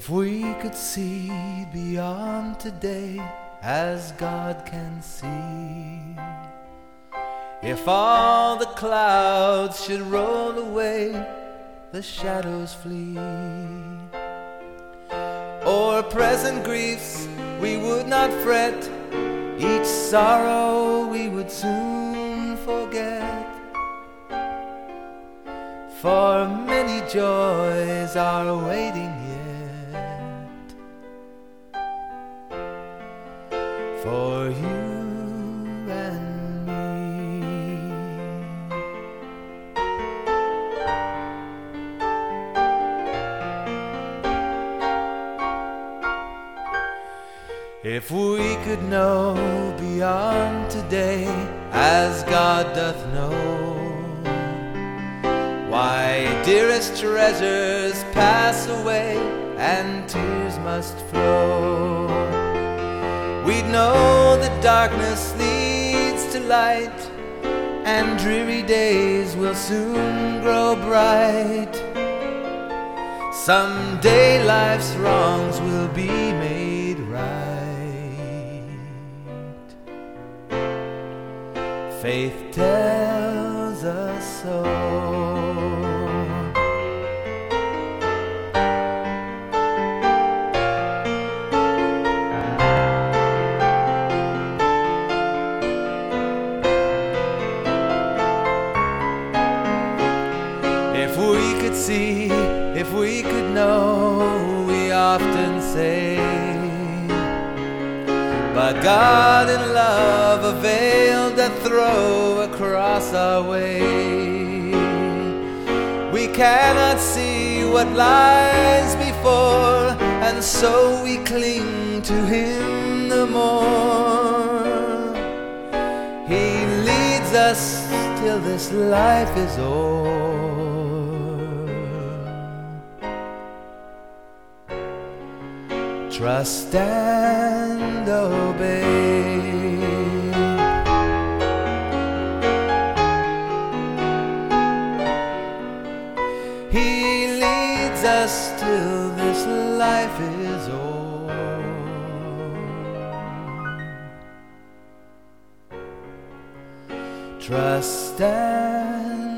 If we could see beyond today as God can see, if all the clouds should roll away, the shadows flee, o'er present griefs we would not fret, each sorrow we would soon forget, for many joys are waiting yet for you and me. If we could know beyond today as God doth know, why dearest treasures pass away and tears must flow, we'd know that darkness leads to light, and dreary days will soon grow bright. Someday life's wrongs will be made right. Faith tells us so. If we could see, if we could know, we often say, but God in love availed a throw across our way. We cannot see what lies before, and so we cling to Him the more. He leads us till this life is o'er. Trust and obey. He leads us till this life is o'er. Trust and